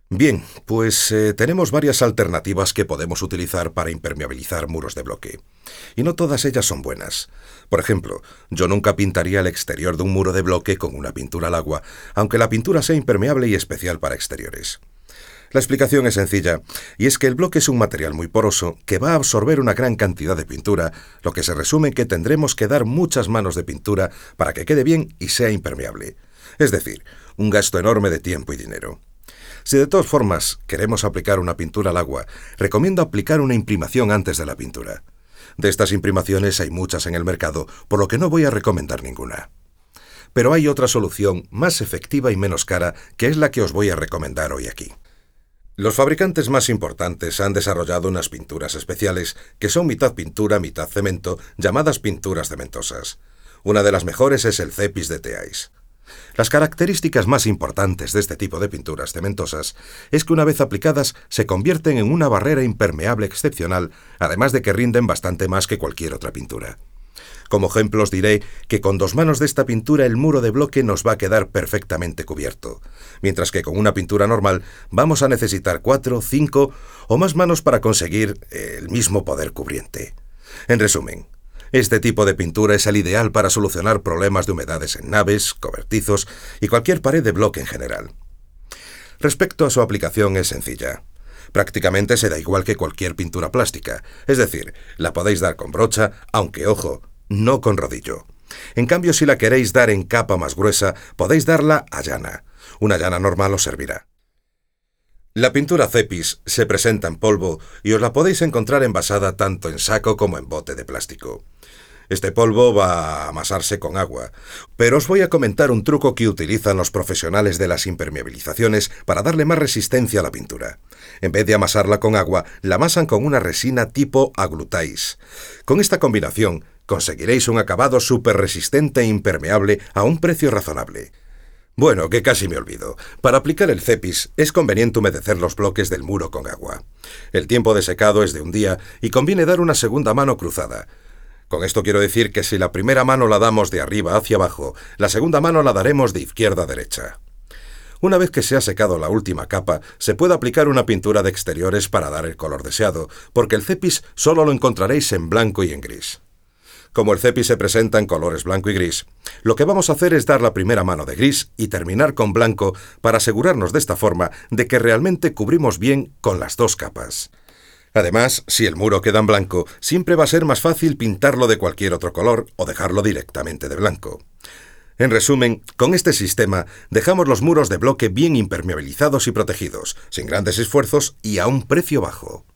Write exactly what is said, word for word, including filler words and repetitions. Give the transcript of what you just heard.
Bien, pues eh, tenemos varias alternativas que podemos utilizar para impermeabilizar muros de bloque. Y no todas ellas son buenas. Por ejemplo, yo nunca pintaría el exterior de un muro de bloque con una pintura al agua, aunque la pintura sea impermeable y especial para exteriores. La explicación es sencilla, y es que el bloque es un material muy poroso que va a absorber una gran cantidad de pintura, lo que se resume en que tendremos que dar muchas manos de pintura para que quede bien y sea impermeable. Es decir, un gasto enorme de tiempo y dinero. Si de todas formas queremos aplicar una pintura al agua, recomiendo aplicar una imprimación antes de la pintura. De estas imprimaciones hay muchas en el mercado, por lo que no voy a recomendar ninguna. Pero hay otra solución más efectiva y menos cara, que es la que os voy a recomendar hoy aquí. Los fabricantes más importantes han desarrollado unas pinturas especiales que son mitad pintura, mitad cemento, llamadas pinturas cementosas. Una de las mejores es el Cepis de Teays. Las características más importantes de este tipo de pinturas cementosas es que una vez aplicadas se convierten en una barrera impermeable excepcional, además de que rinden bastante más que cualquier otra pintura. Como ejemplo os diré que con dos manos de esta pintura el muro de bloque nos va a quedar perfectamente cubierto, mientras que con una pintura normal vamos a necesitar cuatro, cinco o más manos para conseguir el mismo poder cubriente. En resumen, este tipo de pintura es el ideal para solucionar problemas de humedades en naves, cobertizos y cualquier pared de bloque en general. Respecto a su aplicación es sencilla. Prácticamente se da igual que cualquier pintura plástica, es decir, la podéis dar con brocha, aunque ojo, no con rodillo. En cambio, si la queréis dar en capa más gruesa, podéis darla a llana. Una llana normal os servirá. La pintura Cepis se presenta en polvo y os la podéis encontrar envasada tanto en saco como en bote de plástico. Este polvo va a amasarse con agua, pero os voy a comentar un truco que utilizan los profesionales de las impermeabilizaciones para darle más resistencia a la pintura. En vez de amasarla con agua, la amasan con una resina tipo aglutáis. Con esta combinación conseguiréis un acabado súper resistente e impermeable a un precio razonable. Bueno, que casi me olvido. Para aplicar el Cepis es conveniente humedecer los bloques del muro con agua. El tiempo de secado es de un día y conviene dar una segunda mano cruzada. Con esto quiero decir que si la primera mano la damos de arriba hacia abajo, la segunda mano la daremos de izquierda a derecha. Una vez que se ha secado la última capa, se puede aplicar una pintura de exteriores para dar el color deseado, porque el Cepis solo lo encontraréis en blanco y en gris. Como el Cepis se presenta en colores blanco y gris, lo que vamos a hacer es dar la primera mano de gris y terminar con blanco para asegurarnos de esta forma de que realmente cubrimos bien con las dos capas. Además, si el muro queda en blanco, siempre va a ser más fácil pintarlo de cualquier otro color o dejarlo directamente de blanco. En resumen, con este sistema dejamos los muros de bloque bien impermeabilizados y protegidos, sin grandes esfuerzos y a un precio bajo.